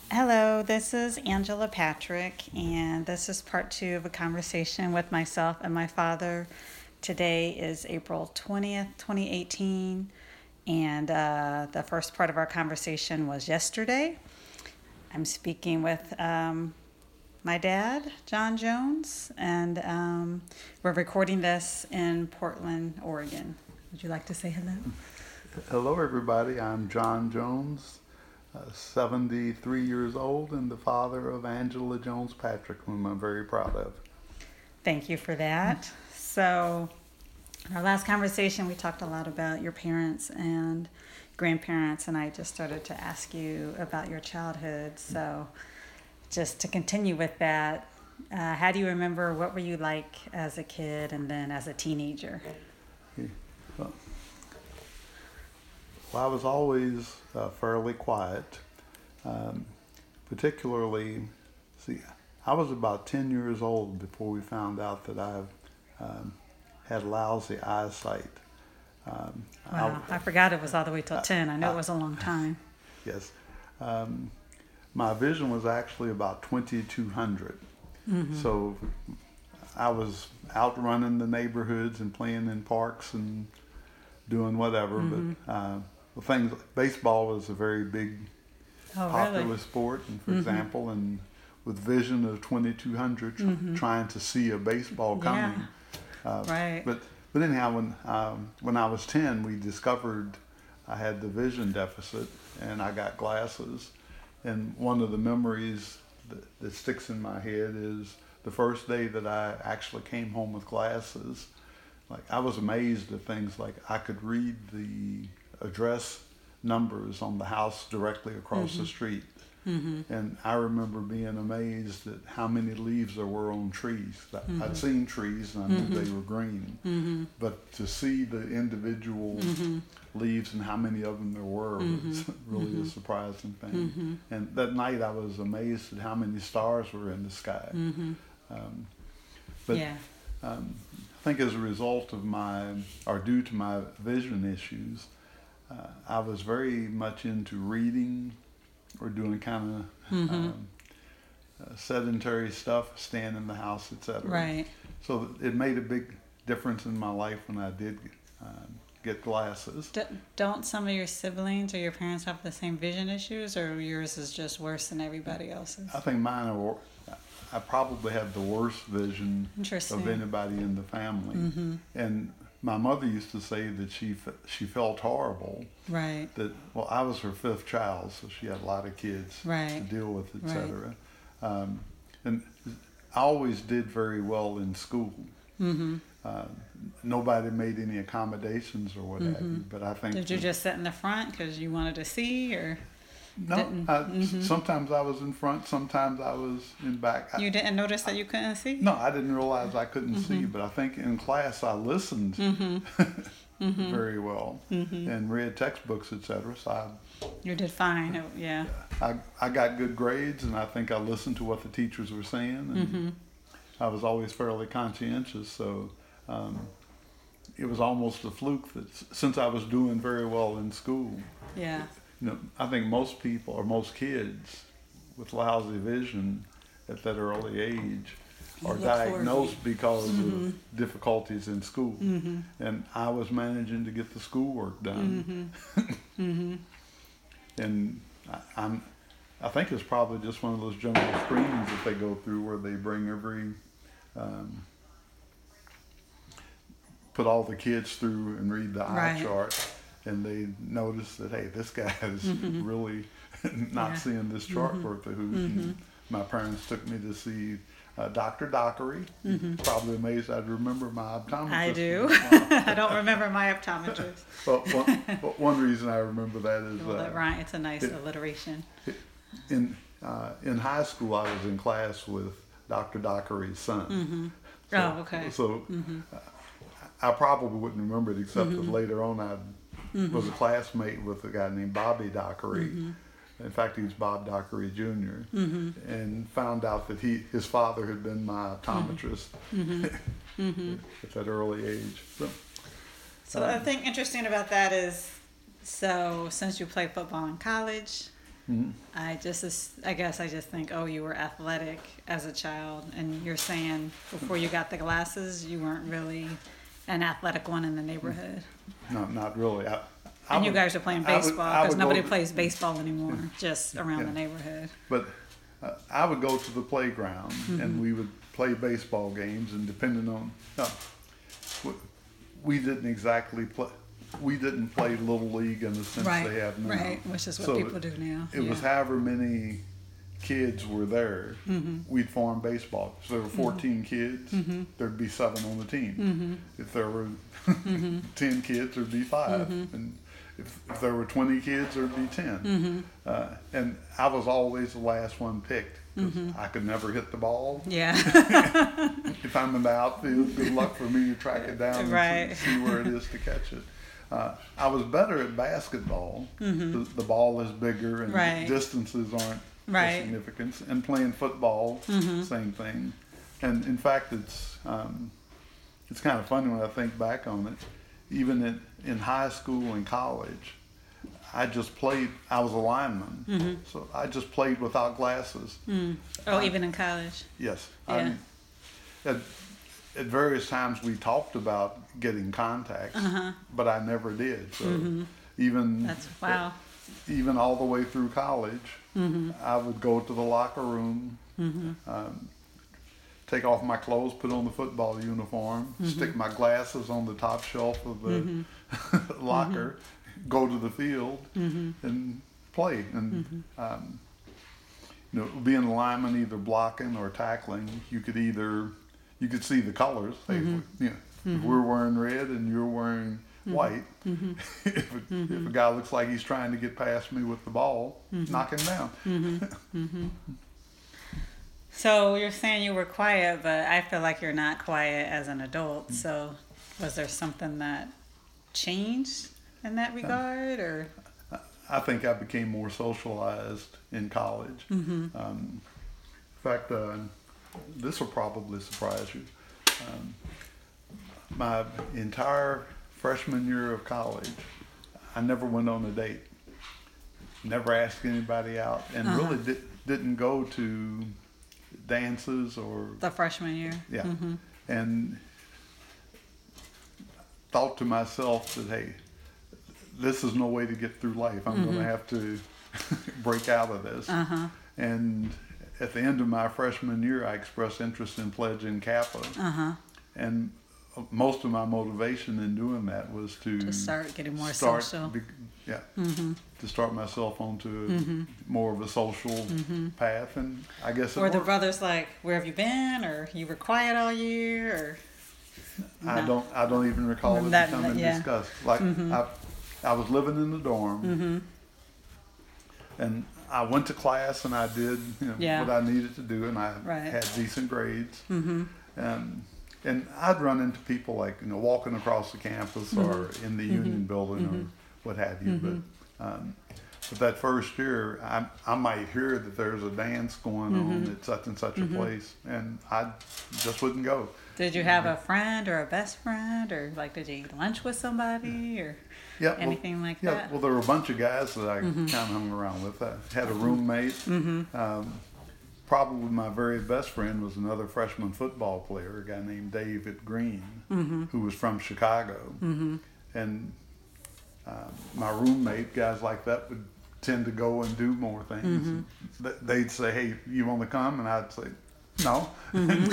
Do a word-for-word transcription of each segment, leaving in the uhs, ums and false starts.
Hello, this is Angela Patrick, and this is part two of a conversation with myself and my father. Today is April twentieth, twenty eighteen, and uh, the first part of our conversation was yesterday. I'm speaking with um, my dad, John Jones, and um, we're recording this in Portland, Oregon. Would you like to say hello? Hello, everybody. I'm John Jones, uh, seventy-three years old, and the father of Angela Jones Patrick, whom I'm very proud of. Thank you for that. So, in our last conversation, we talked a lot about your parents and grandparents, and I just started to ask you about your childhood. So, just to continue with that, uh, how do you remember, what were you like as a kid and then as a teenager? Okay. Well, well, I was always uh, fairly quiet, um, particularly, see, I was about ten years old before we found out that I um, had lousy eyesight. Um, Wow, I, I forgot it was all the way till I, ten. I know I, it was a long time. Yes. Um, my vision was actually about twenty-two hundred. Mm-hmm. So I was out running the neighborhoods and playing in parks and doing whatever. Mm-hmm. But uh, well, things baseball was a very big, oh, popular really? sport. And for Mm-hmm. example, and with vision of twenty-two hundred, tr- mm-hmm. trying to see a baseball coming. Yeah. Uh, right. But but anyhow, when um, when I was ten, we discovered I had the vision deficit, and I got glasses. And one of the memories that, that sticks in my head is the first day that I actually came home with glasses. Like, I was amazed at things like I could read the address numbers on the house directly across mm-hmm. the street. Mm-hmm. And I remember being amazed at how many leaves there were on trees. Mm-hmm. I'd seen trees and I knew mm-hmm. they were green. Mm-hmm. But to see the individual mm-hmm. leaves and how many of them there were mm-hmm. was really mm-hmm. a surprising thing. Mm-hmm. And that night I was amazed at how many stars were in the sky. Mm-hmm. Um, but yeah. um, I think as a result of my, or due to my vision issues, uh, I was very much into reading or doing kind of mm-hmm. um, uh, sedentary stuff, staying in the house, et cetera. Right. So it made a big difference in my life when I did um, get glasses. D- don't some of your siblings or your parents have the same vision issues, or yours is just worse than everybody else's? I think mine are, I probably had the worst vision of anybody in the family. Mm-hmm. And my mother used to say that she she felt horrible. Right. That, well, I was her fifth child, so she had a lot of kids right. to deal with, et cetera. Right. Um, and I always did very well in school. Mm-hmm. Uh, nobody made any accommodations or what mm-hmm. have you, but I think... Did you just sit in the front because you wanted to see, or... No, I, mm-hmm. sometimes I was in front, sometimes I was in back. You didn't notice that you couldn't see? No, I didn't realize I couldn't mm-hmm. see, but I think in class I listened mm-hmm. mm-hmm. very well mm-hmm. and read textbooks, et cetera. So I, you did fine, oh, yeah. I, I got good grades, and I think I listened to what the teachers were saying, and mm-hmm. I was always fairly conscientious, so um, it was almost a fluke that since I was doing very well in school. Yeah. You know, I think most people or most kids with lousy vision at that early age are diagnosed because mm-hmm. of difficulties in school. Mm-hmm. And I was managing to get the schoolwork done. Mm-hmm. mm-hmm. And I, I'm, I think it's probably just one of those general screenings that they go through where they bring every, um, put all the kids through and read the eye right. chart. And they noticed that, hey, this guy is mm-hmm. really not yeah. seeing this chart mm-hmm. worth a hoot. Mm-hmm. And my parents took me to see uh, Doctor Dockery. Mm-hmm. Probably amazed I'd remember my optometrist. I do. I don't remember my optometrist. Well, one, one reason I remember that is... Well, uh, right, it's a nice it, alliteration. It, in, uh, in high school, I was in class with Doctor Dockery's son. Mm-hmm. So, oh, okay. So mm-hmm. uh, I probably wouldn't remember it except mm-hmm. that later on I Mm-hmm. was a classmate with a guy named Bobby Dockery. Mm-hmm. In fact, he was Bob Dockery Junior Mm-hmm. And found out that he his father had been my optometrist mm-hmm. Mm-hmm. at that early age. So, so um, the thing interesting about that is, so since you played football in college, Mhm. I just, as- I guess I just think, oh, you were athletic as a child, and you're saying before you got the glasses, you weren't really an athletic one in the neighborhood. No, not really. I, I And you would- guys are playing I would- baseball I because would go nobody to- plays baseball anymore, just around Yeah. the neighborhood. But uh, I would go to the playground Mm-hmm. and we would play baseball games, and depending on, no, we, we didn't exactly play, we didn't play Little League in the sense Right, they have now. right, which is what So people do now. It was Yeah. however many kids were there, Mm-hmm. we'd form baseball. If there were fourteen kids, Mm-hmm. there'd be seven on the team. If there were ten kids, there'd be five. Mm-hmm. And if, if there were twenty kids, there'd be ten. Mm-hmm. Uh, and I was always the last one picked, 'cause I could never hit the ball. Yeah. If I'm in the outfield, good luck for me to track it down and Right. see, see where it is to catch it. Uh, I was better at basketball. The, the ball is bigger and Right. distances aren't Right. of significance. And playing football, same thing. And in fact, it's um, it's kind of funny when I think back on it. Even in, in high school and college, I just played. I was a lineman, so I just played without glasses. Oh, even in college. Yes. Yeah. I mean, at, at various times we talked about getting contacts, but I never did. So even That's wow. even all the way through college, I would go to the locker room, um, take off my clothes, put on the football uniform, stick my glasses on the top shelf of the locker, go to the field, and play. And um, you know, being a lineman, either blocking or tackling, you could either you could see the colors. Hey, you know, if we're wearing red and you're wearing white, if, a, if a guy looks like he's trying to get past me with the ball, knock him down. So you're saying you were quiet, but I feel like you're not quiet as an adult. So was there something that changed in that regard, or? I think I became more socialized in college. Um, in fact, uh, this will probably surprise you. Um, my entire freshman year of college, I never went on a date. Never asked anybody out, and Uh-huh. really did, didn't go to dances or The freshman year. yeah, and thought to myself that hey, this is no way to get through life. I'm going to have to break out of this. Uh-huh. And at the end of my freshman year, I expressed interest in pledging Kappa. Uh-huh. And most of my motivation in doing that was to, To start getting more start social. be- yeah, to start myself onto a, more of a social path. And I guess it Were the worked. brothers like, where have you been, or you were quiet all year, or? I No. don't. I don't even recall it That- becoming yeah. discussed. Like I, I was living in the dorm, and I went to class and I did you know, Yeah. what I needed to do, and I Right. had decent grades. Mm-hmm. And and I'd run into people like you know walking across the campus or in the union building or what have you. But um, but that first year, I I might hear that there's a dance going on at such and such a place, and I just wouldn't go. Did you have a friend or a best friend, or like did you eat lunch with somebody, or Yeah, well, anything like yeah, that? well, there were a bunch of guys that I kind of hung around with. I had a roommate. Um, probably my very best friend was another freshman football player, a guy named David Green, who was from Chicago. And uh, my roommate, guys like that, would tend to go and do more things. Th- They'd say, "Hey, you want to come?" And I'd say, "No." And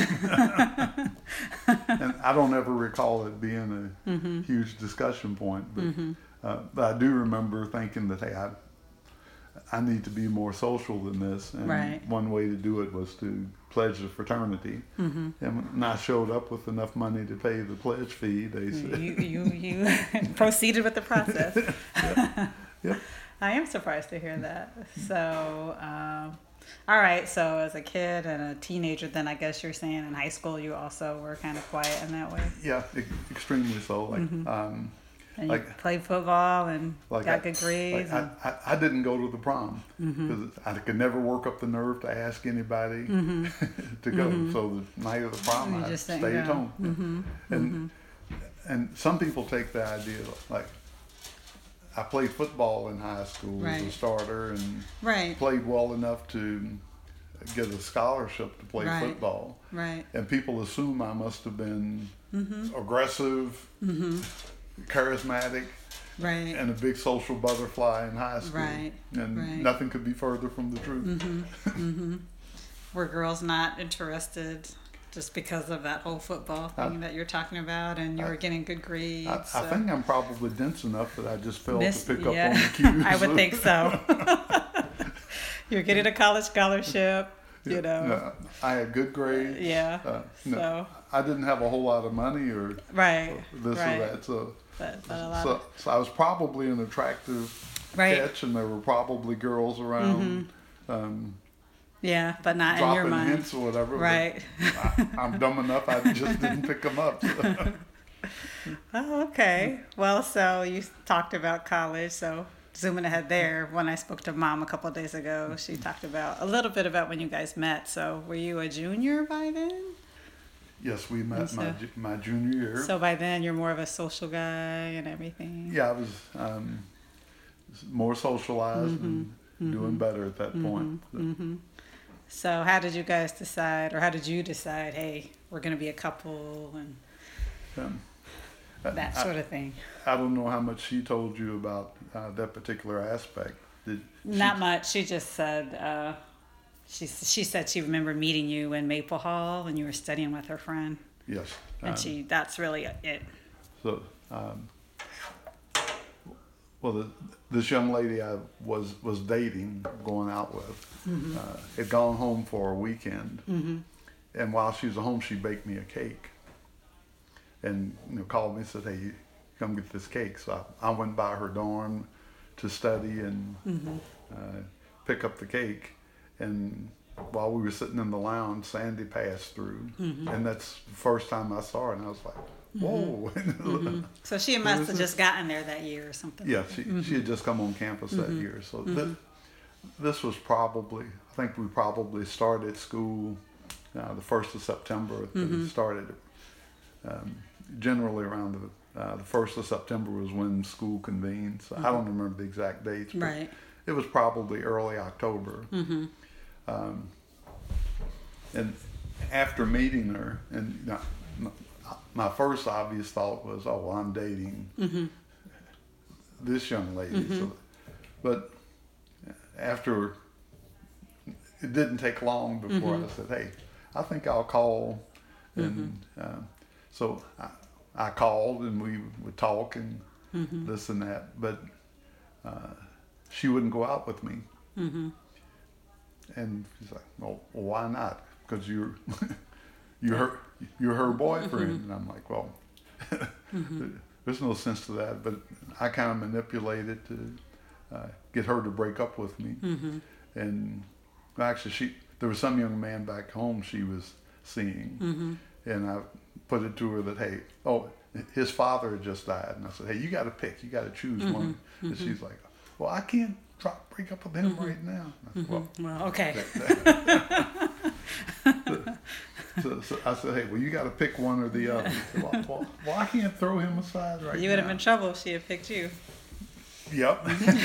I don't ever recall it being a huge discussion point, but, uh, but I do remember thinking that, hey, I, I need to be more social than this. And Right. one way to do it was to pledge the fraternity. And when I showed up with enough money to pay the pledge fee, they said, You you you proceeded with the process. Yep. I am surprised to hear that. So, um, all right. So, as a kid and a teenager, then I guess you're saying in high school you also were kind of quiet in that way, yeah, e- extremely so. Like, um, and Like- you played football and like got I- good grades. Like and, I, I, I didn't go to the prom because I could never work up the nerve to ask anybody to go. So the night of the prom, You I just didn't stayed go. home. And and some people take the idea like I played football in high school as a Right. starter and Right. played well enough to get a scholarship to play Right. football. Right. And people assume I must have been Mm-hmm. aggressive, Mm-hmm. charismatic, Right. and a big social butterfly in high school. Right. And Right. nothing could be further from the truth. Mm-hmm. Mm-hmm. Were girls not interested just because of that whole football thing I- that you're talking about, and you were getting good grades? I, I so- think I'm probably dense enough that I just failed Miss- to pick up yeah. on the cues. I would think so. You're getting a college scholarship, you know. No, I had good grades. Yeah. Uh, no, So I didn't have a whole lot of money or right. this right. or that. So, But, but a lot so, of, so I was probably an attractive right. catch, and there were probably girls around um, Yeah, but not in your dropping mind. hints or whatever. but Right. I, I'm dumb enough. I just didn't pick them up. So. Oh, okay. Well, so you talked about college. So zooming ahead there, when I spoke to Mom a couple of days ago, she talked about a little bit about when you guys met. So were you a junior by then? Yes, we And met so- my ju- my junior year. So by then you're more of a social guy and everything. Yeah, I was um, more socialized and doing better at that point. Mm-hmm. So how did you guys decide, or how did you decide? Hey, we're going to be a couple and Um, that I, sort of thing. I don't know how much she told you about uh, that particular aspect. Did she- Not much. She just said uh, she she said she remembered meeting you in Maple Hall when you were studying with her friend, Yes. and um, she that's really it. So, um, well, the, this young lady I was was dating, going out with, Mm-hmm. uh, had gone home for a weekend, Mm-hmm. and while she was at home, she baked me a cake, and you know called me and said, "Hey, come get this cake." So I, I went by her dorm to study and Mm-hmm. uh, pick up the cake, and while we were sitting in the lounge, Sandy passed through, Mm-hmm. and that's the first time I saw her, and I was like, "Whoa!" Mm-hmm. So she must have just gotten there that year or something. Yeah, she she had just come on campus that Mm-hmm. year, so th- this was probably I think we probably started school uh, the first of September. Mm-hmm. We started um, generally around the uh, the first of September was when school convened. So I don't remember the exact dates, but Right. it was probably early October. Mm-hmm. Um, and after meeting her, and you know, my, my first obvious thought was, "Oh, well, I'm dating Mm-hmm. this young lady." So, but after it didn't take long before Mm-hmm. I said, "Hey, I think I'll call," and um, so I, I called and we would talk and Mm-hmm. this and that, but uh, she wouldn't go out with me. Mm-hmm. And she's like, "Well, why not? Because you're you're her you're her boyfriend." And I'm like, "Well, there's no sense to that." But I kind of manipulated to uh, get her to break up with me. Mm-hmm. And actually, she there was some young man back home she was seeing, Mm-hmm. and I put it to her that, "Hey, oh, his father had just died," and I said, "Hey, you got to pick. You got to choose one." And she's like, "Well, I can't try break up with him right now." I said, "Well, Well, okay. so, so I said, "Hey, well, you got to pick one or the other." He said, well, well, well, I can't throw him aside right You would have now. been in trouble if she had picked you. Yep.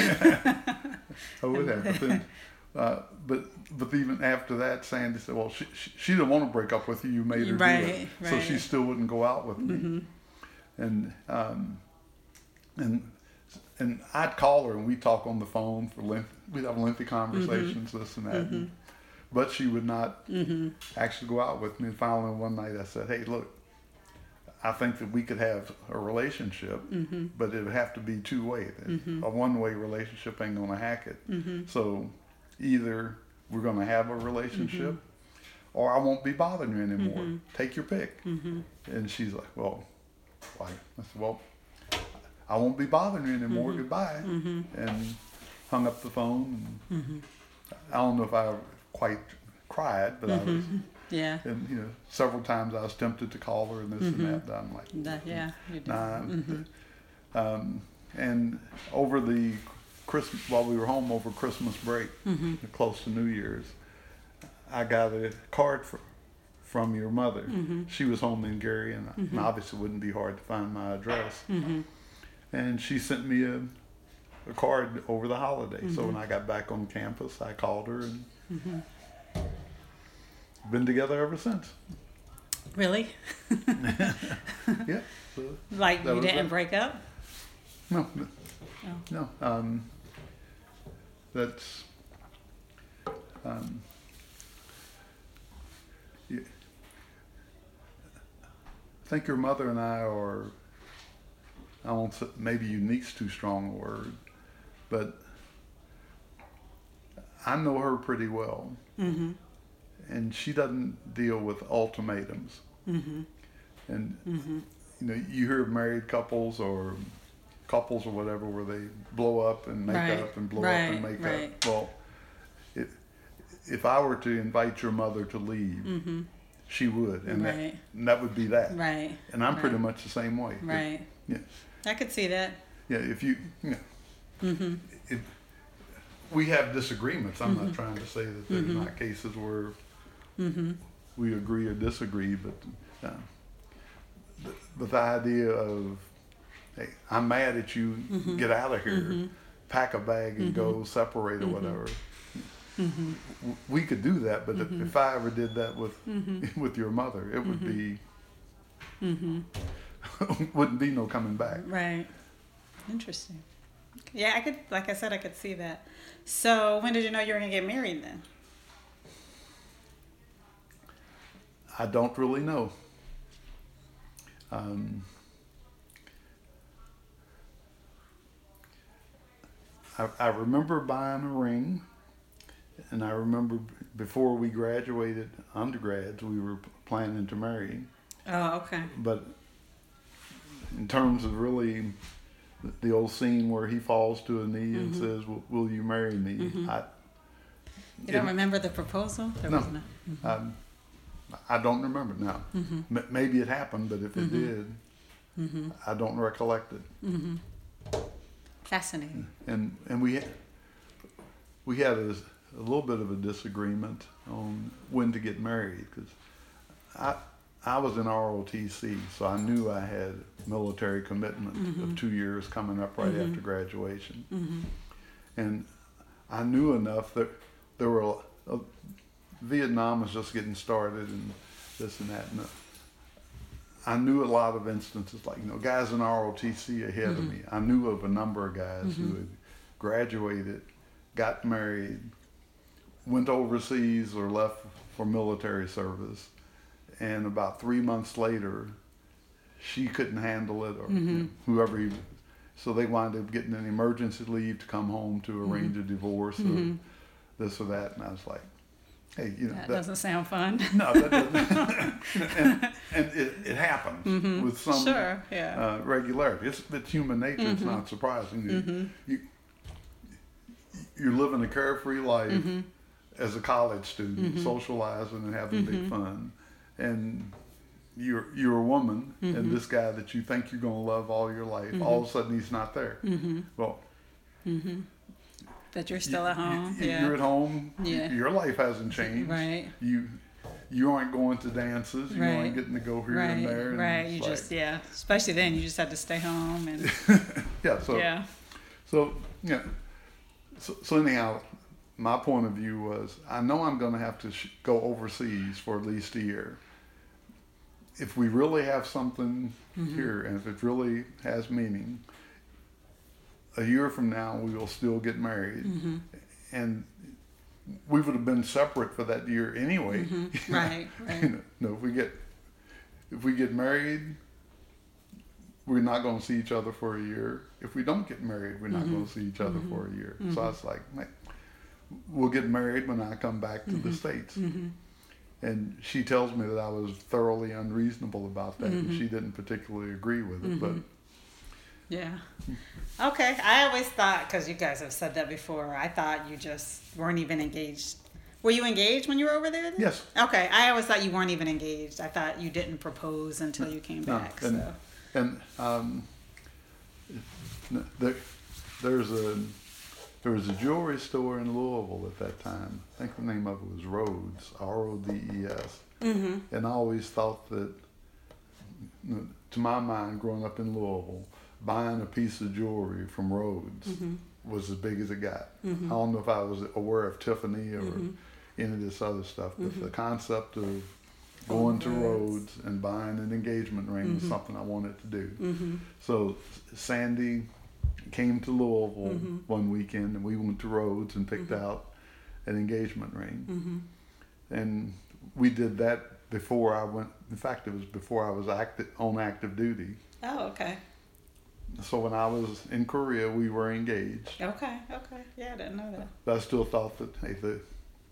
I would have. But, then, uh, but but even after that, Sandy said, "Well, she she, she didn't want to break up with you. You made her do Right, it, so right. Mm-hmm. she still wouldn't go out with me." And um, and and I'd call her and we'd talk on the phone for length. We'd have lengthy conversations, this and that. And, but she would not Mm-hmm. actually go out with me. And finally, one night, I said, "Hey, look, I think that we could have a relationship, Mm-hmm. but it would have to be two way. A one way relationship ain't gonna hack it. Mm-hmm. So either we're gonna have a relationship, or I won't be bothering you anymore. Mm-hmm. Take your pick." And she's like, "Well, why?" I said, "Well, I won't be bothering you anymore. Goodbye." And hung up the phone. And I don't know if I quite cried, but I was. Yeah. And you know, several times I was tempted to call her and this and that, but I'm like, That, yeah. You did. nah. Um, and over the Christmas, while we were home over Christmas break, close to New Year's, I got a card for, from your mother. She was home in Gary, and, and obviously it wouldn't be hard to find my address. And she sent me a a card over the holiday. Mm-hmm. So when I got back on campus, I called her and mm-hmm. been together ever since. Really? Yeah. So like you didn't that. break up? No. No. Oh. No. Um, that's. Um, yeah. I think your mother and I are. I won't say, maybe unique's too strong a word, but I know her pretty well. Mm-hmm. And she doesn't deal with ultimatums. Mm-hmm. And, mm-hmm. you know, you hear of married couples or couples or whatever where they blow up and make right. up and blow right. up and make right. up. Well, it, if I were to invite your mother to leave, mm-hmm. she would. And, right. that, and that would be that. Right. And I'm right. pretty much the same way. Right. If, yeah. I could see that. Yeah, if you, you know, mm-hmm. it, we have disagreements. I'm mm-hmm. not trying to say that there's mm-hmm. not cases where mm-hmm. we agree or disagree, but uh, the, but the idea of, hey, I'm mad at you, mm-hmm. get out of here, mm-hmm. pack a bag and mm-hmm. go separate or mm-hmm. whatever. Mm-hmm. We could do that, but mm-hmm. if, if I ever did that with mm-hmm. with your mother, it would mm-hmm. be. Mm-hmm. Wouldn't be no coming back. Right. Interesting. Yeah, I could, like I said, I could see that. So when did you know you were going to get married then? I don't really know. Um, I, I remember buying a ring, and I remember before we graduated undergrads, we were planning to marry. Oh, okay. But in terms of really the old scene where he falls to a knee mm-hmm. and says, will, will you marry me? Mm-hmm. I, you don't it, remember the proposal? There no. Was no. Mm-hmm. Um, I don't remember now. Mm-hmm. M- maybe it happened, but if mm-hmm. it did, mm-hmm. I don't recollect it. Mm-hmm. Fascinating. And and we, we had a, a little bit of a disagreement on when to get married, because I, I was in R O T C, so I knew I had military commitment mm-hmm. of two years coming up right mm-hmm. after graduation. Mm-hmm. And I knew enough that there were, a, a, Vietnam was just getting started and this and that. And I knew a lot of instances, like, you know, guys in R O T C ahead mm-hmm. of me. I knew of a number of guys mm-hmm. who had graduated, got married, went overseas or left for military service. And about three months later, she couldn't handle it, or mm-hmm. you know, whoever he, so they wound up getting an emergency leave to come home to arrange mm-hmm. a divorce mm-hmm. or this or that. And I was like, hey, you know. That, that doesn't sound fun. No, that doesn't. and and it, it happens mm-hmm. with some sure, yeah. uh, regularity. It's, it's human nature. Mm-hmm. It's not surprising. Mm-hmm. You, you're living a carefree life mm-hmm. as a college student, mm-hmm. socializing and having mm-hmm. big fun. And you're you're a woman, mm-hmm. and this guy that you think you're going to love all your life, mm-hmm. all of a sudden he's not there. Mm-hmm. Well, mm-hmm. But you're still you, at home. You, yeah. You're at home. Yeah. Your life hasn't changed. Right. You you aren't going to dances. You right. aren't getting to go here right. and there. And right. You like, just yeah. Especially then, you just had to stay home and. yeah. So. Yeah. So yeah. So, so anyhow, my point of view was, I know I'm going to have to sh- go overseas for at least a year. If we really have something mm-hmm. here, and if it really has meaning, a year from now we will still get married, mm-hmm. and we would have been separate for that year anyway. Mm-hmm. Right. Right. You know, no, if we get if we get married, we're not going to see each other for a year. If we don't get married, we're not mm-hmm. going to see each other mm-hmm. for a year. Mm-hmm. So I was like, we'll get married when I come back to mm-hmm. the States. Mm-hmm. And she tells me that I was thoroughly unreasonable about that, mm-hmm. and she didn't particularly agree with it. Mm-hmm. But yeah, okay. I always thought, because you guys have said that before, I thought you just weren't even engaged. Were you engaged when you were over there then? Yes. Okay, I always thought you weren't even engaged. I thought you didn't propose until you came no, back. And, so. and um, there, there's a. There was a jewelry store in Louisville at that time. I think the name of it was Rhodes, R O D E S. Mm-hmm. And I always thought that, you know, to my mind, growing up in Louisville, buying a piece of jewelry from Rhodes mm-hmm. was as big as it got. Mhm. I don't know if I was aware of Tiffany or Mhm. any of this other stuff, but Mhm. the concept of Going going to roads. Rhodes and buying an engagement ring was Mhm. something I wanted to do. Mhm. So Sandy came to Louisville Mhm. one weekend, and we went to Rhodes and picked Mhm. out an engagement ring. Mhm. And we did that before I went. In fact, it was before I was active, on active duty. Oh, okay. So when I was in Korea, we were engaged. Okay. Okay. Yeah, I didn't know that. But I still thought that, hey, the,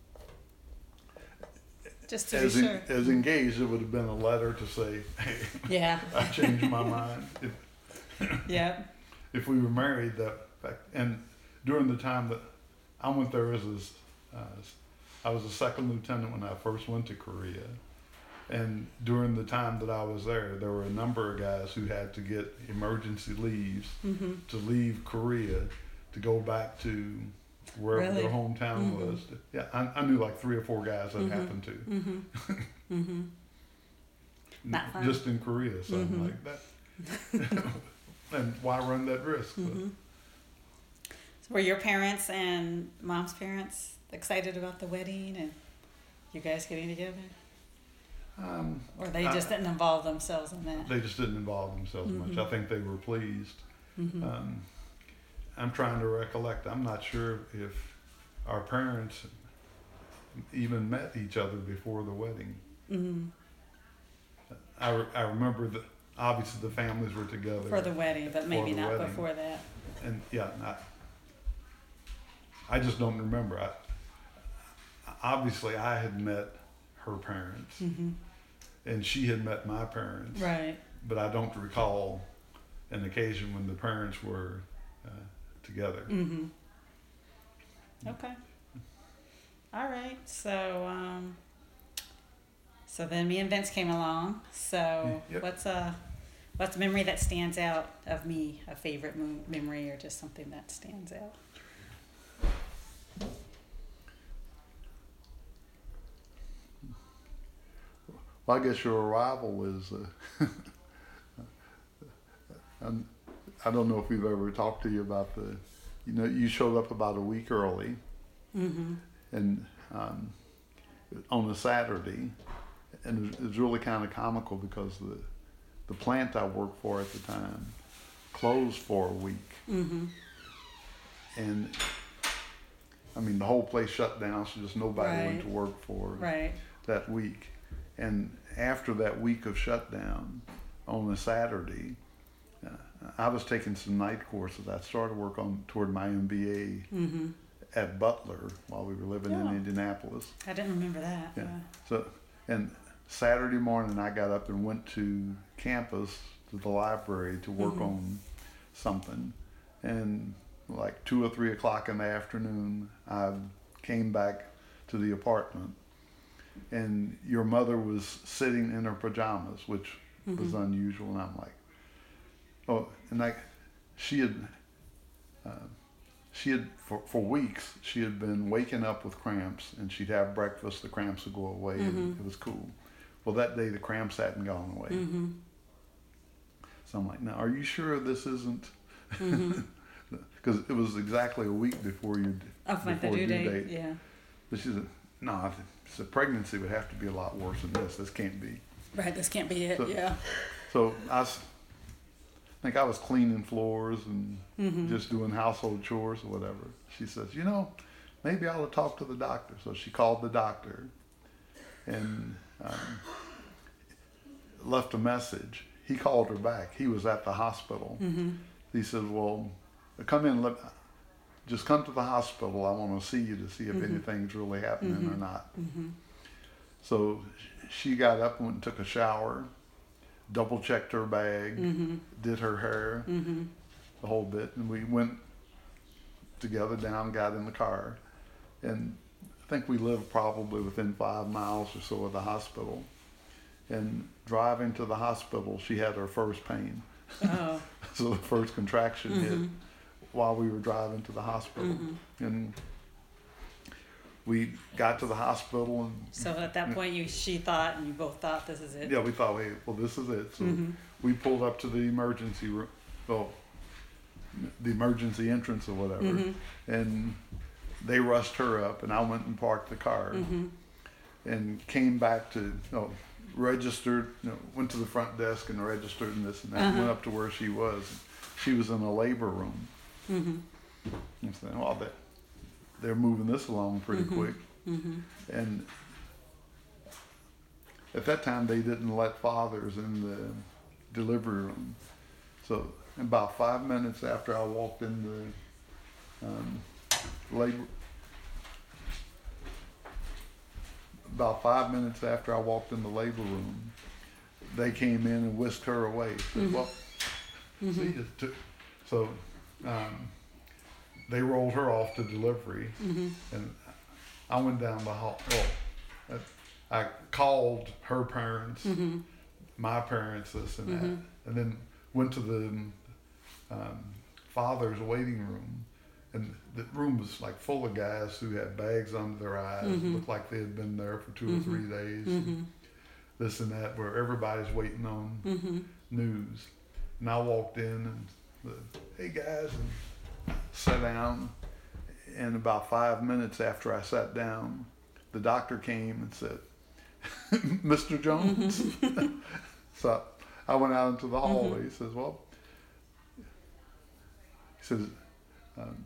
Just to as, be in, sure. as engaged, it would have been a letter to say, hey, Yeah. I changed my mind. If, Yeah. if we were married, that fact, and during the time that I went there as a, uh, I was a second lieutenant when I first went to Korea. And during the time that I was there, there were a number of guys who had to get emergency leaves Mm-hmm. to leave Korea to go back to wherever Really? their hometown Mhm. was. Yeah, I, I knew like three or four guys that Mhm. happened to. Mm-hmm. Mm-hmm. Not fun. Just in Korea, so I'm Mhm. like that. And why run that risk? But Mm-hmm. So were your parents and mom's parents excited about the wedding and you guys getting together? um, Or they I- just didn't involve themselves in that? they just didn't involve themselves much. Mhm. I think they were pleased. Mm-hmm. Um, I'm trying to recollect. I'm not sure if our parents even met each other before the wedding. Mm-hmm. I, re- I remember that obviously the families were together. For the wedding, but maybe the not wedding. before that. And yeah, I, I just don't remember. I, obviously, I had met her parents, Mm-hmm. and she had met my parents. Right. But I don't recall an occasion when the parents were uh, together. Mm-hmm. Okay. All right. So, um, so then me and Vince came along. So, Yep. what's a what's a memory that stands out of me? A favorite mo- memory, or just something that stands out? Well, I guess your arrival is. Uh, I'm- I don't know if we've ever talked to you about the. You know, you showed up about a week early, Mm-hmm. and um, on a Saturday, and it was, it was really kind of comical because the the plant I worked for at the time closed for a week, Mm-hmm. and I mean the whole place shut down, so just nobody went Right. to work for Right. that week. And after that week of shutdown, on a Saturday, uh, I was taking some night courses. I started work on toward my M B A Mm-hmm. at Butler while we were living Yeah. in Indianapolis. I didn't remember that. Yeah. Yeah. So, and Saturday morning, I got up and went to campus to the library to work Mhm. on something. And like two or three o'clock in the afternoon, I came back to the apartment, and your mother was sitting in her pajamas, which was Mhm. unusual. And I'm like, oh, and like, she had, uh, she had for, for weeks she had been waking up with cramps, and she'd have breakfast. The cramps would go away, and Mhm. it was cool. Well, that day the cramps hadn't gone away. Mm-hmm. So I'm like, now, are you sure this isn't? Mm-hmm. Because it was exactly a week before your Of like the before due date. Yeah. But she said, no, I think so pregnancy would have to be a lot worse than this. This can't be. Right. This can't be it. So- yeah. So I was, I think I was cleaning floors and Mm-hmm. just doing household chores or whatever. She says, you know, maybe I ought to talk to the doctor. So she called the doctor and um, left a message. He called her back. He was at the hospital. Mm-hmm. He said, well, come in, let, just come to the hospital. I want to see you to see if Mhm. anything's really happening or Mhm. not. Mm-hmm. So she got up and went and took a shower, double checked her bag, Mm-hmm. did her hair, Mm-hmm. the whole bit, and we went together down, got in the car, and I think we lived probably within five miles or so of the hospital. And driving to the hospital, she had her first pain. Oh. So the first contraction hit Mhm. while we were driving to the hospital. Mhm. And we got to the hospital, and So at that point, you she thought, and you both thought, this is it. yeah, we thought, hey, well, this is it. So Mhm. we pulled up to the emergency room. Well, the emergency entrance or whatever, Mm-hmm. and they rushed her up, and I went and parked the car, Mm-hmm. and came back to, you know, registered, you know, went to the front desk and registered and this and that, Uh-huh. went up to where she was. She was in a labor room. Mm-hmm. I'm saying, well, they, they're moving this along pretty Mhm. quick. Mm-hmm. And at that time, they didn't let fathers in the delivery room. So about five minutes after I walked in the um, labor, about five minutes after I walked in the labor room, they came in and whisked her away. Said, Mhm. well, Mhm. see, it took, so um, they rolled her off to delivery, Mm-hmm. and I went down the hall. Well, I called her parents, Mm-hmm. my parents, this and that, Mhm. and then went to the um, father's waiting room, and the room was like full of guys who had bags under their eyes, Mhm. looked like they had been there for two Mhm. or three days, Mm-hmm. this and that, where everybody's waiting on Mm-hmm. news. And I walked in and, the, hey guys, and sat down. And about five minutes after I sat down, the doctor came and said, Mister Jones? Mm-hmm. So I went out into the hallway. Mhm. He says, well, he says, um,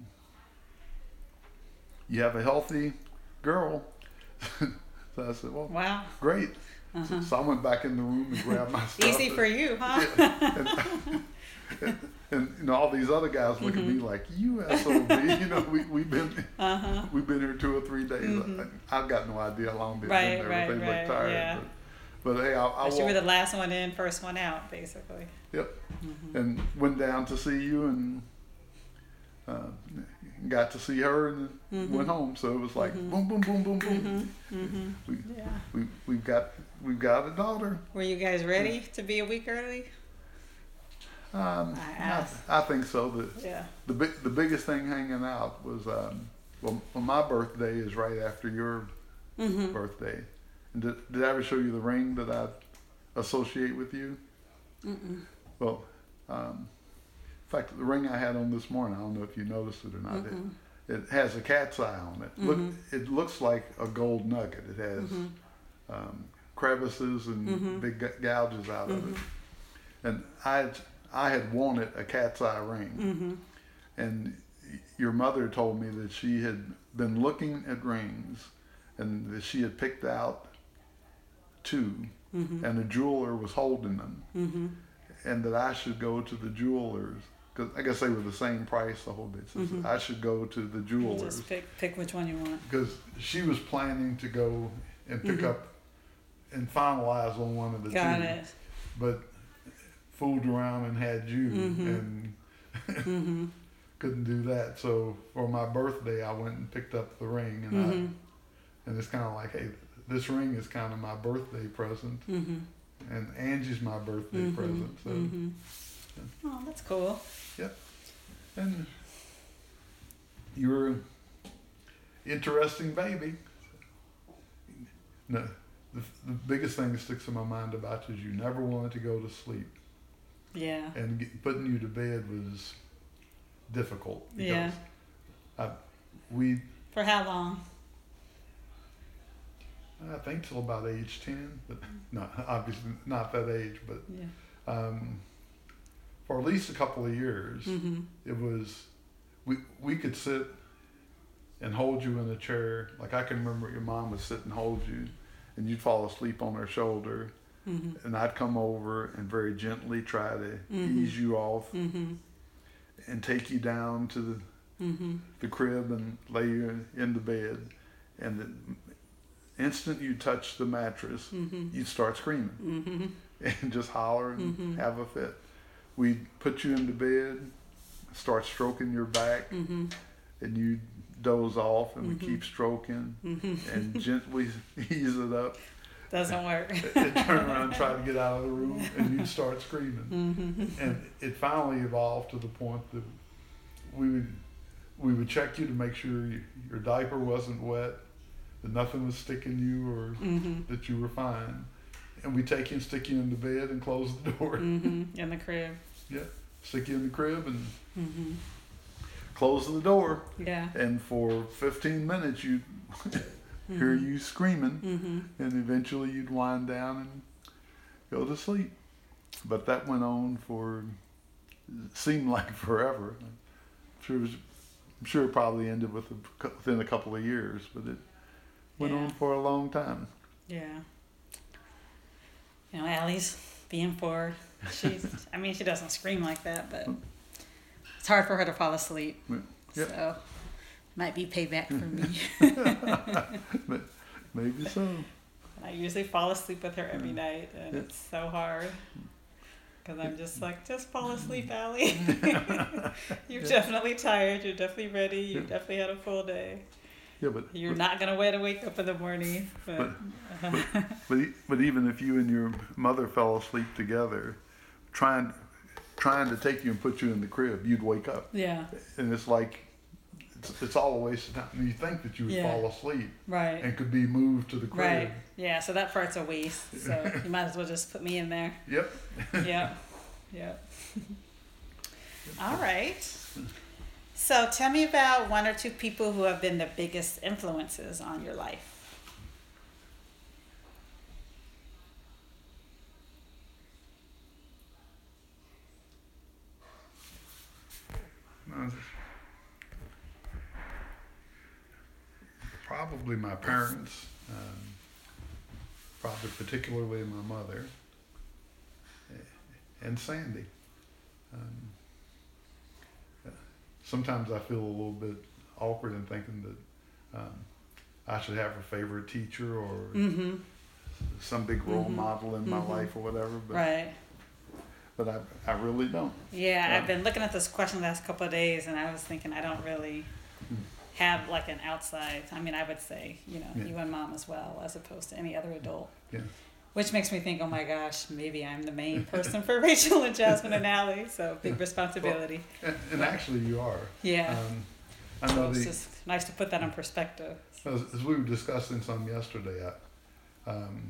you have a healthy girl. So I said, well, Wow. great. Uh-huh. So I went back in the room and grabbed my stuff. Easy for you, huh? Yeah. And, and, and, you know, all these other guys look at me like, you S O B, you know, we, we've been Uh-huh. we've been here two or three days. Mhm. I, I've got no idea how long they've Right, been there, right, but they right, look tired. yeah. But, but hey, I, I But you were the walked, last one in, first one out, basically. yep, Mhm. and went down to see you and uh, got to see her and then Mhm. went home. So it was like Mhm. boom, boom, boom, boom, boom. Mhm. Mhm. We, Yeah. we, we've got we've got a daughter. Were you guys ready to be a week early? Um, I I, asked. I think so. The, Yeah. the big the biggest thing hanging out was um, well, well, my birthday is right after your Mm-hmm. birthday. And did, did I ever show you the ring that I associate with you? Mm-mm. Well, um, in fact, the ring I had on this morning, I don't know if you noticed it or not. Mm-mm. It, it has a cat's eye on it. Look, Mhm. it looks like a gold nugget. It has Mhm. um, crevices and Mhm. big g- gouges out of Mhm. it. And I had, I had wanted a cat's eye ring. Mm-hmm. And y- your mother told me that she had been looking at rings and that she had picked out two, Mm-hmm. and the jeweler was holding them, Mm-hmm. and that I should go to the jewelers, because I guess they were the same price the whole bit. So Mhm. I should go to the jewelers Just pick pick which one you want. because she was planning to go and pick Mhm. up and finalize on one of the Got two, it. but fooled around and had you Mhm. and Mm-hmm. couldn't do that. So for my birthday, I went and picked up the ring, and Mm-hmm. I and it's kind of like, hey, this ring is kind of my birthday present, Mm-hmm. and Angie's my birthday Mm-hmm. present. So Mm-hmm. Oh, that's cool. and you're an interesting baby. No, the, the biggest thing that sticks in my mind about you is you never wanted to go to sleep, Yeah. and get, putting you to bed was difficult. Because Yeah. I, we, For how long? I think till about age ten, but no, obviously not that age, but Yeah. um, for at least a couple of years, Mm-hmm. it was, we, we could sit and hold you in a chair. Like I can remember your mom would sit and hold you, and you'd fall asleep on her shoulder, Mm-hmm. and I'd come over and very gently try to Mhm. ease you off Mm-hmm. and take you down to the, Mm-hmm. the crib and lay you in, in the bed. And the instant you touch the mattress, Mm-hmm. you'd start screaming Mm-hmm. and just holler and Mhm. have a fit. We'd put you into bed, start stroking your back, Mm-hmm. and you'd doze off, and Mhm. we keep stroking Mm-hmm. and gently ease it up, Doesn't work. and turn around and try to get out of the room, and you'd start screaming. Mm-hmm. And it finally evolved to the point that we would we would check you to make sure you, your diaper wasn't wet, that nothing was sticking you, or Mm-hmm. that you were fine. And we'd take you and stick you in the bed and close the door. Mm-hmm. In the crib. Yeah. stick you in the crib and Mm-hmm. close the door. Yeah. And for fifteen minutes, you'd hear you screaming, Mm-hmm. and eventually you'd wind down and go to sleep. But that went on for, seemed like forever. I'm sure it, was, I'm sure it probably ended with a, within a couple of years, but it went Yeah. on for a long time. Yeah. You know, Allie's being four. She's, I mean, she doesn't scream like that, but it's hard for her to fall asleep. Yep. So, might be payback for me. But maybe so. I usually fall asleep with her every night, and it's so hard. Because I'm just like, just fall asleep, Allie. You're Yeah. definitely tired. You're definitely ready. You Yeah. definitely had a full day. Yeah, but You're but, not going to wait to wake up in the morning. But, but e- but even if you and your mother fell asleep together, trying trying to take you and put you in the crib, you'd wake up, yeah, and it's like it's, it's all a waste of time. You think that you would Yeah. fall asleep right. and could be moved to the crib. Right. Yeah, so that part's a waste. So you might as well just put me in there. Yep. Yep. Yep. All right. So tell me about one or two people who have been the biggest influences on your life. Uh, Probably my parents, um, probably particularly my mother, eh, and Sandy. Um, uh, sometimes I feel a little bit awkward in thinking that um, I should have a favorite teacher or Mm-hmm. some big role Mhm. model in my Mhm. life or whatever, but Right. but I I really don't. Yeah, Yeah. I've been looking at this question the last couple of days, and I was thinking I don't really have like an outside. I mean, I would say, you know, Yeah. you and mom as well, as opposed to any other adult. Yeah. Which makes me think, oh my gosh, maybe I'm the main person for Rachel and Jasmine and Allie. So big Yeah. responsibility. And, and actually, you are. Yeah. Um, I So know it's the, just nice to put that in perspective. as, as we were discussing some yesterday, I, um,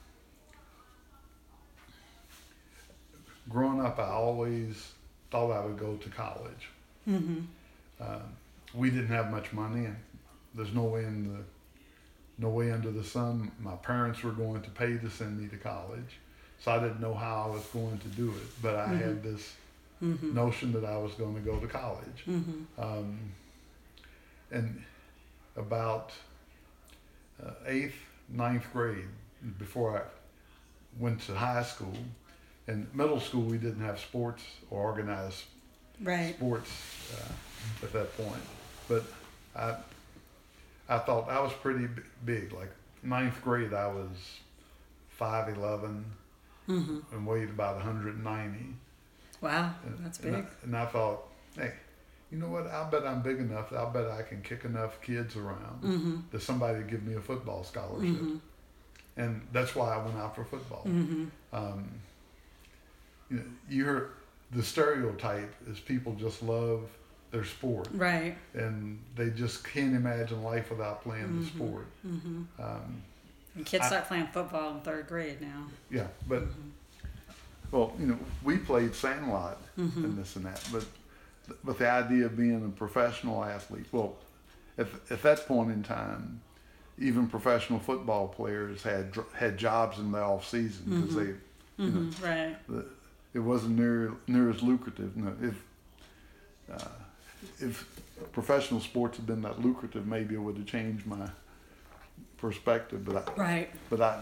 growing up, I always thought I would go to college. Mm-hmm. Um, we didn't have much money, and there's no way in the no way under the sun my parents were going to pay to send me to college, so I didn't know how I was going to do it. But I had this Mm-hmm. notion that I was going to go to college, Mm-hmm. um, and about uh, eighth, ninth grade, before I went to high school. In middle school, we didn't have sports or organized Right. sports uh, at that point. But I, I thought I was pretty b- big. Like ninth grade, I was five eleven Mm-hmm. and weighed about one hundred ninety. Wow, And, that's and big. I, and I thought, hey, you know what? I bet I'm big enough. I bet I can kick enough kids around Mm-hmm. that somebody would give me a football scholarship. Mm-hmm. And that's why I went out for football. Mm-hmm. Um, you know, you hear the stereotype is people just love their sport Right. and they just can't imagine life without playing the Mhm. sport. Mm-hmm. Um, And kids I- start playing football in third grade now. yeah, but Mhm. well, you know, we played sandlot Mhm. and this and that, but but the idea of being a professional athlete, well, at at that point in time, even professional football players had dr- had jobs in the off season because Mhm. they, you know, Mm-hmm. Right. the, it wasn't near near as lucrative. No, if uh, if professional sports had been that lucrative, maybe it would have changed my perspective. But I, Right. but I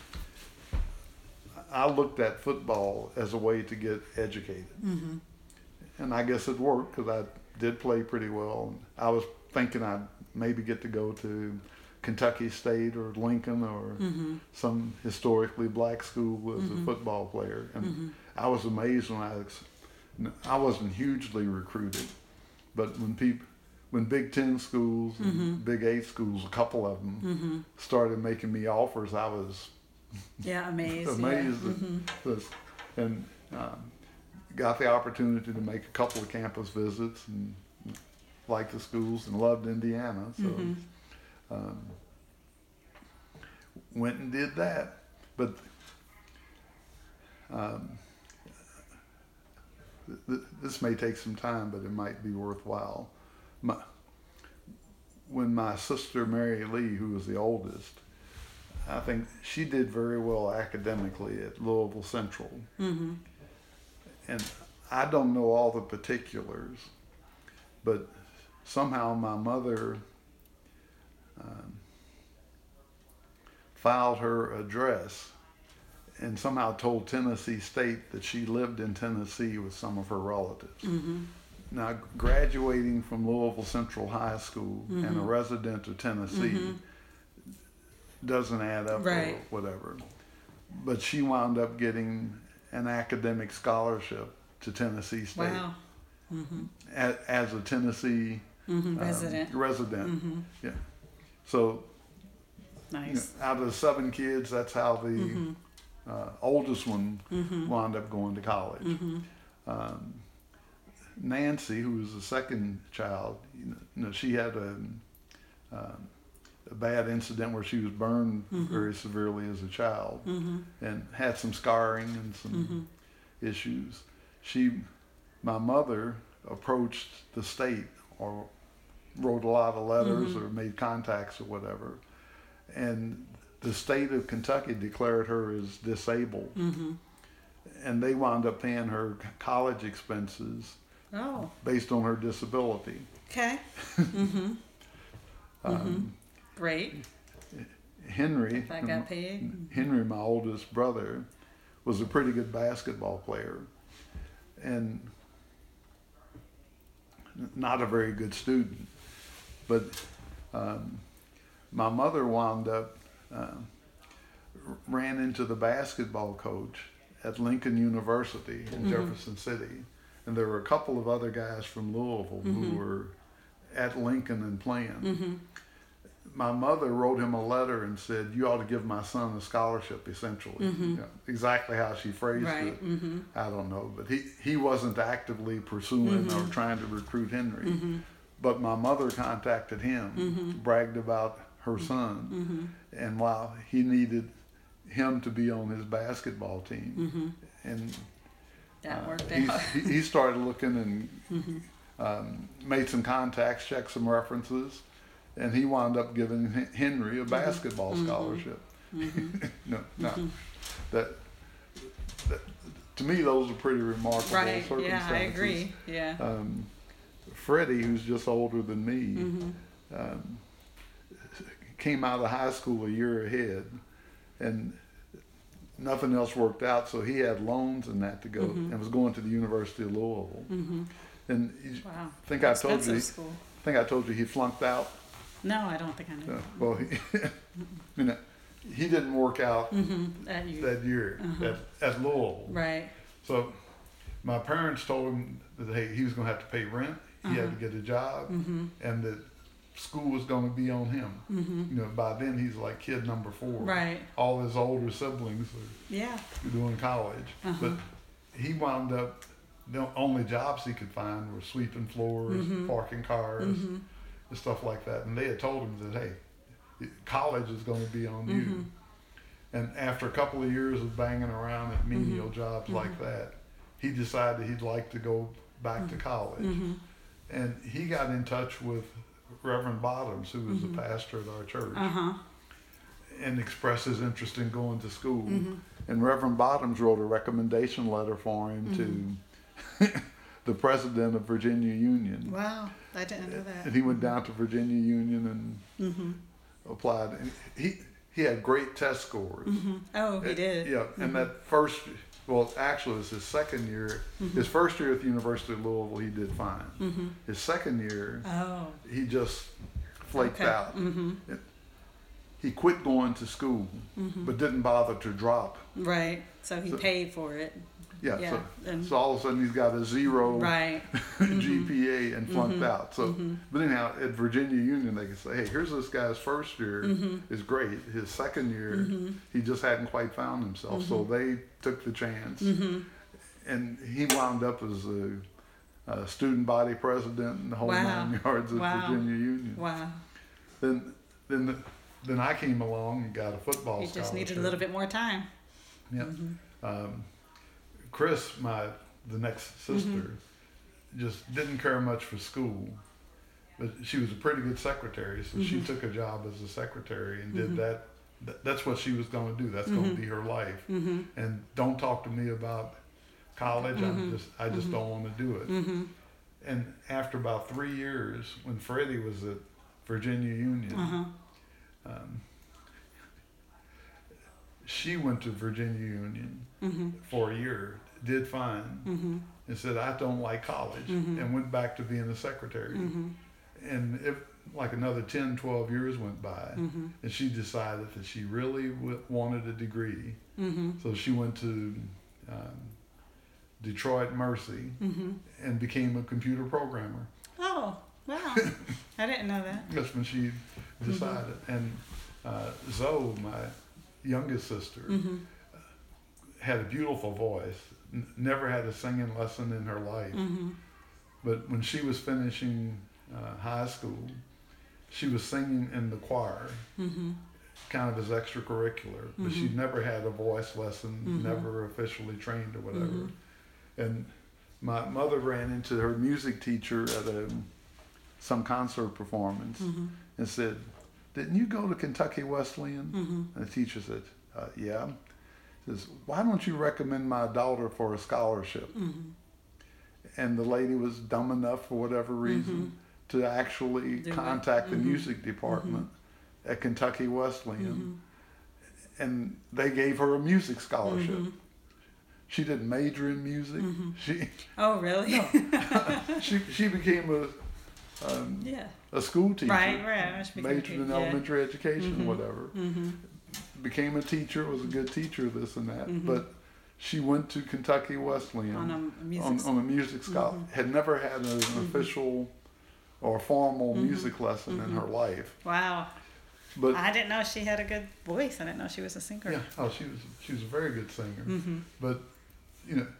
I looked at football as a way to get educated, Mm-hmm. and I guess it worked because I did play pretty well. I was thinking I'd maybe get to go to Kentucky State or Lincoln or Mm-hmm. some historically black school as Mhm. a football player, and Mm-hmm. I was amazed when I was, I wasn't hugely recruited, but when people, when Big Ten schools and Mhm. Big Eight schools, a couple of them Mm-hmm. started making me offers, I was Yeah, amazed. amazed Yeah. at Mm-hmm. this, and um, got the opportunity to make a couple of campus visits and liked the schools and loved Indiana, so Mhm. um, went and did that, but. Um, th- th- this may take some time, but it might be worthwhile. My, when my sister Mary Lee, who was the oldest, I think she did very well academically at Louisville Central. Mm-hmm. And I don't know all the particulars, but somehow my mother um, filed her address and somehow told Tennessee State that she lived in Tennessee with some of her relatives. Mm-hmm. Now, graduating from Louisville Central High School Mm-hmm. and a resident of Tennessee Mm-hmm. doesn't add up Right. or whatever. But she wound up getting an academic scholarship to Tennessee State Wow. Mm-hmm. as, as a Tennessee Mm-hmm. um, Resident. resident. Mm-hmm. Yeah. So you know, Nice. out of the seven kids, that's how the Mm-hmm. uh, oldest one Mm-hmm. wound up going to college. Mm-hmm. Um, Nancy, who was the second child, you know, you know she had a, um, a bad incident where she was burned Mm-hmm. very severely as a child Mm-hmm. and had some scarring and some Mm-hmm. issues. She, my mother, approached the state or wrote a lot of letters Mhm. or made contacts or whatever, and the state of Kentucky declared her as disabled, Mm-hmm. and they wound up paying her college expenses Oh, based on her disability. okay. Mm-hmm. Um, Great. Henry, If I got paid. Henry, my oldest brother, was a pretty good basketball player, and not a very good student. But um, my mother wound up uh, ran into the basketball coach at Lincoln University in Mhm. Jefferson City, and there were a couple of other guys from Louisville Mhm. who were at Lincoln and playing. Mm-hmm. My mother wrote him a letter and said, "You ought to give my son a scholarship." Essentially, Mhm. You know, exactly how she phrased Right. it, Mm-hmm. I don't know. But he he wasn't actively pursuing or Mhm. trying to recruit Henry. Mm-hmm. But my mother contacted him, Mhm. bragged about her son, Mm-hmm. and while he needed him to be on his basketball team, Mm-hmm. and That uh, worked he, out. he he started looking and Mm-hmm. um, made some contacts, checked some references, and he wound up giving Hen- Henry a basketball Mhm. scholarship. Mm-hmm. no, no, Mhm. that, that to me those are pretty remarkable Right. circumstances. Yeah, I agree. Yeah. Um, Freddie, who's just older than me, Mm-hmm. um, came out of high school a year ahead, and nothing else worked out, so he had loans and that to go, Mhm. and was going to the University of Louisville. Mm-hmm. And you, Wow. I think I told Expensive you, school. I think I told you he flunked out. No, I don't think I knew. Uh, well, he, you know, he didn't work out Mm-hmm. That you. that year Uh-huh. at, at Louisville. Right. So my parents told him that hey, he was going to have to pay rent. He had Uh-huh. to get a job, Mm-hmm. and that school was going to be on him. Mm-hmm. You know, by then he's like kid number four. Right. All his older siblings are Yeah. doing college, Uh-huh. but he wound up. The only jobs he could find were sweeping floors, Mhm. parking cars, Mm-hmm. and stuff like that. And they had told him that hey, college is going to be on Mhm. you. And after a couple of years of banging around at menial Mhm. jobs Mhm. like that, he decided he'd like to go back to college. Mm-hmm. And he got in touch with Reverend Bottoms, who was Mhm. the pastor at our church, Uh-huh. and expressed his interest in going to school. Mm-hmm. And Reverend Bottoms wrote a recommendation letter for him to the president of Virginia Union. Wow. I didn't know that. And he went down to Virginia Union and Mm-hmm. applied. And he he had great test scores. Mm-hmm. Oh, he Uh, did. Yeah, and that first, well, actually, it was his second year. Mm-hmm. His first year at the University of Louisville, he did fine. Mm-hmm. His second year, Oh. he just flaked Okay. out. Mm-hmm. He quit going to school, Mm-hmm. but didn't bother to drop. Right. So he So- paid for it. Yeah, Yeah, so, and- so all of a sudden he's got a zero Right. G P A and flunked Mhm. out. So, Mhm. but anyhow, at Virginia Union, they could say, "Hey, here's this guy's first year Mhm. is great. His second year, Mhm. he just hadn't quite found himself." So Mhm. they took the chance, Mm-hmm. and he wound up as a, a student body president and the whole Wow. nine yards at Wow. Virginia Union. Wow. Then, then, the, then I came along and got a football He just needed a scholarship. little bit more time. Yeah. Mhm. Um, Chris, my the next sister, mm-hmm. just didn't care much for school, but she was a pretty good secretary, so mm-hmm. she took a job as a secretary and did mm-hmm. that. Th- that's what she was going to do. That's mm-hmm. going to be her life. Mm-hmm. And don't talk to me about college. Mm-hmm. I just I just mm-hmm. don't want to do it. Mm-hmm. And after about three years, when Freddie was at Virginia Union, uh-huh. um, she went to Virginia Union mm-hmm. for a year, did fine, mm-hmm. and said, I don't like college, mm-hmm. and went back to being a secretary. Mm-hmm. And it, like another ten, twelve years went by, mm-hmm. and she decided that she really w- wanted a degree. Mm-hmm. So she went to um, Detroit Mercy mm-hmm. and became a computer programmer. Oh, wow. I didn't know that. That's when she decided. Mm-hmm. And uh, Zoe, my youngest sister, mm-hmm. had a beautiful voice, N- never had a singing lesson in her life. Mm-hmm. But when she was finishing uh, high school, she was singing in the choir, mm-hmm. kind of as extracurricular, but mm-hmm. she never had a voice lesson, mm-hmm. never officially trained or whatever. Mm-hmm. And my mother ran into her music teacher at a some concert performance mm-hmm. and said, didn't you go to Kentucky Wesleyan? Mm-hmm. And the teacher said, uh, yeah. He says, why don't you recommend my daughter for a scholarship? Mm-hmm. And the lady was dumb enough for whatever reason mm-hmm. to actually Do contact mm-hmm. the music department mm-hmm. at Kentucky Wesleyan. Mm-hmm. And they gave her a music scholarship. Mm-hmm. She didn't major in music. Mm-hmm. She Oh, really? No. she she became a um, yeah. a school teacher. Right, right. Majored in yeah. elementary education, mm-hmm. whatever. Mm-hmm. Became a teacher, was a good teacher, this and that. Mm-hmm. But she went to Kentucky Wesleyan on a music, on, on a music scholar. Mm-hmm. Had never had an mm-hmm. official or formal mm-hmm. music lesson mm-hmm. in her life. Wow. But I didn't know she had a good voice. I didn't know she was a singer. Yeah. Oh, she was she was a very good singer. Mm-hmm. But you know,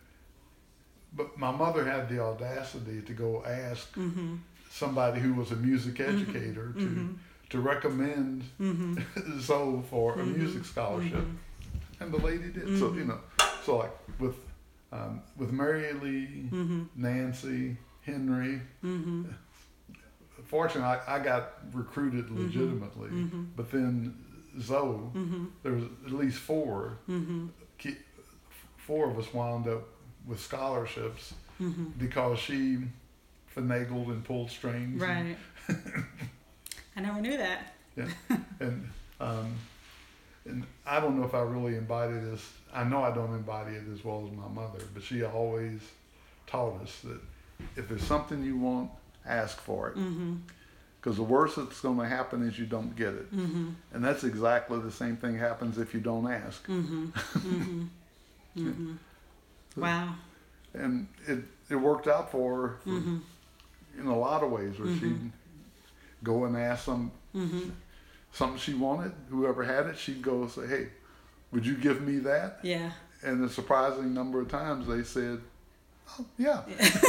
but my mother had the audacity to go ask mm-hmm. somebody who was a music educator mm-hmm. to mm-hmm. to recommend mm-hmm. Zoe for a mm-hmm. music scholarship, mm-hmm. and the lady did. Mm-hmm. So you know, so like with um, with Mary Lee, mm-hmm. Nancy, Henry. Mm-hmm. Fortunately, I, I got recruited legitimately, mm-hmm. but then Zoe, mm-hmm. there was at least four. Mm-hmm. Ki- four of us wound up with scholarships mm-hmm. because she finagled and pulled strings. Right. And I never knew that. Yeah. And um, and I don't know if I really embodied this. I know I don't embody it as well as my mother, but she always taught us that if there's something you want, ask for it. Because mm-hmm. the worst that's going to happen is you don't get it. Mm-hmm. And that's exactly the same thing happens if you don't ask. Mm-hmm. Mm-hmm. Mm-hmm. Wow. And it, it worked out for her for, mm-hmm. in a lot of ways where mm-hmm. she'd go and ask some, mm-hmm. something she wanted. Whoever had it, she'd go and say, hey, would you give me that? Yeah. And a surprising number of times they said, oh, yeah.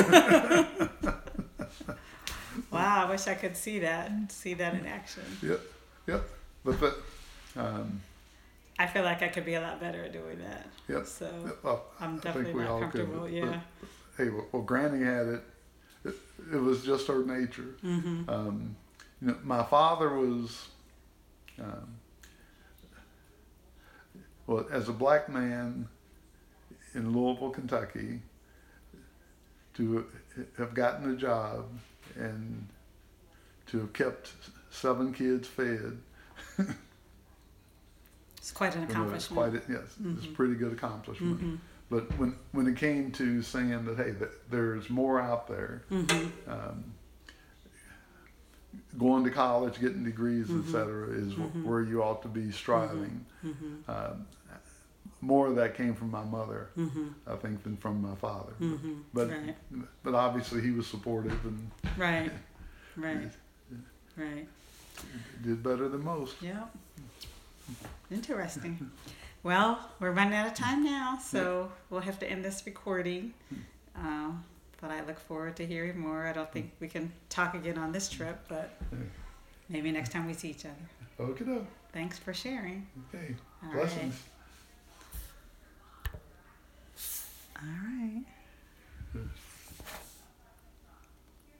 yeah. Wow, I wish I could see that, see that in action. Yep, yep. But the, um, I feel like I could be a lot better at doing that. Yep. So yep. Well, I'm definitely not comfortable. Could, yeah. But, hey, well, well, Granny had it. it. It was just her nature. Mm-hmm. Um, you know, my father was, um, well, as a black man in Louisville, Kentucky, to have gotten a job and to have kept seven kids fed. It's quite an accomplishment. It's quite a, yes, mm-hmm. it's a pretty good accomplishment. Mm-hmm. But when when it came to saying that, hey, that there's more out there, mm-hmm. um, going to college, getting degrees, mm-hmm. et cetera, is mm-hmm. where you ought to be striving. Mm-hmm. Um, more of that came from my mother, mm-hmm. I think, than from my father. Mm-hmm. But right. but obviously he was supportive and right, right, right. Did better than most. Yeah. Interesting. Well, we're running out of time now, so yep. we'll have to end this recording. Um, but I look forward to hearing more. I don't think we can talk again on this trip, but maybe next time we see each other. Okay. No. Thanks for sharing. Okay. All Blessings. Right. All right. Hmm.